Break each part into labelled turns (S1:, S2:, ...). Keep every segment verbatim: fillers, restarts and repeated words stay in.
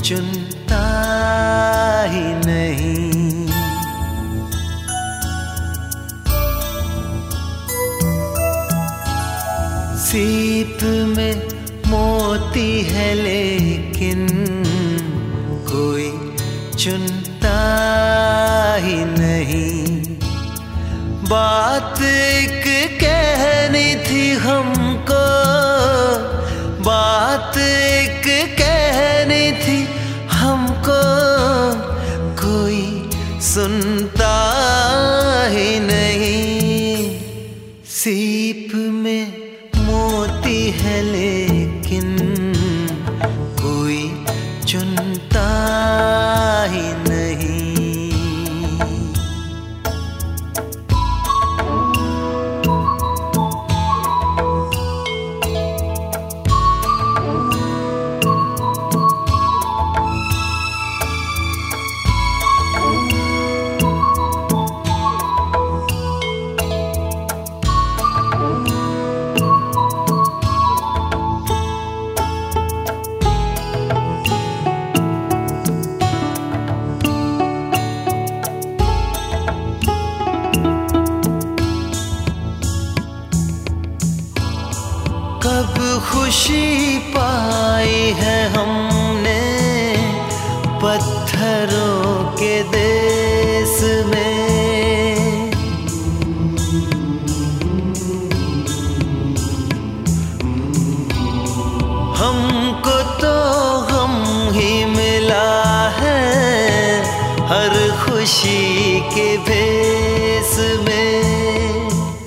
S1: चुनता ही नहीं। सीप में मोती है लेकिन कोई चुनता ही नहीं। बात एक कहनी थी हमको, बात एक कहनी थी हमको, कोई सुनता ही नहीं। सीप में मोती है लेकिन कोई चुनता ही नहीं। कब खुशी पाई है हमने पत्थरों के देश में। हमको तो गम ही मिला है हर खुशी के भेस में।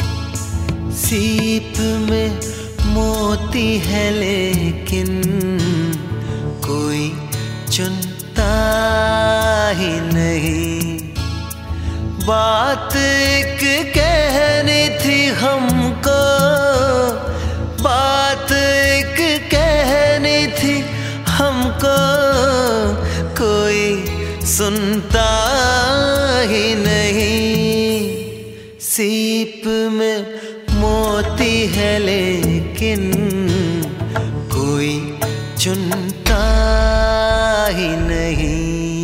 S1: सीप में मोती है लेकिन कोई चुनता ही नहीं। बात एक कहनी थी हमको, बात एक कहनी थी हमको, कोई सुनता ही नहीं। सीप में मोती है लेकिन कोई चुनता ही नहीं।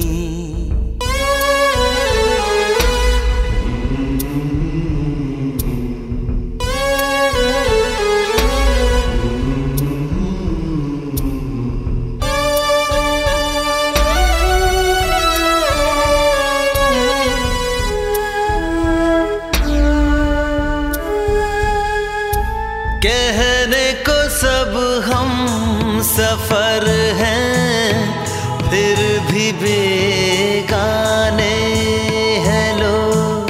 S1: कहने को सब हम सफर हैं फिर भी बेगाने हैं लोग।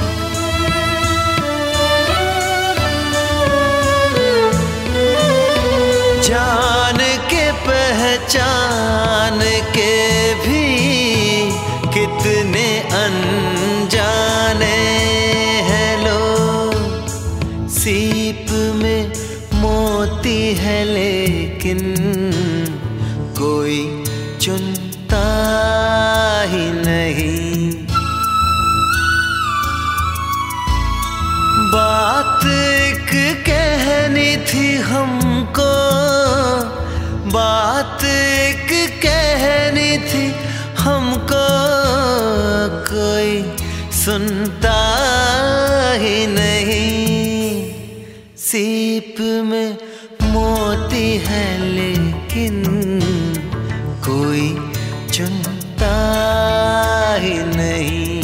S1: जान के पहचान के भी कितने अनजाने हैं लोग। सीप में मोती है लेकिन कोई चुनता ही नहीं। बात एक कहनी थी हमको, बात एक कहनी थी हमको, कोई सुनता ही नहीं। सीप में मोती है लेकिन कोई चुनता ही नहीं।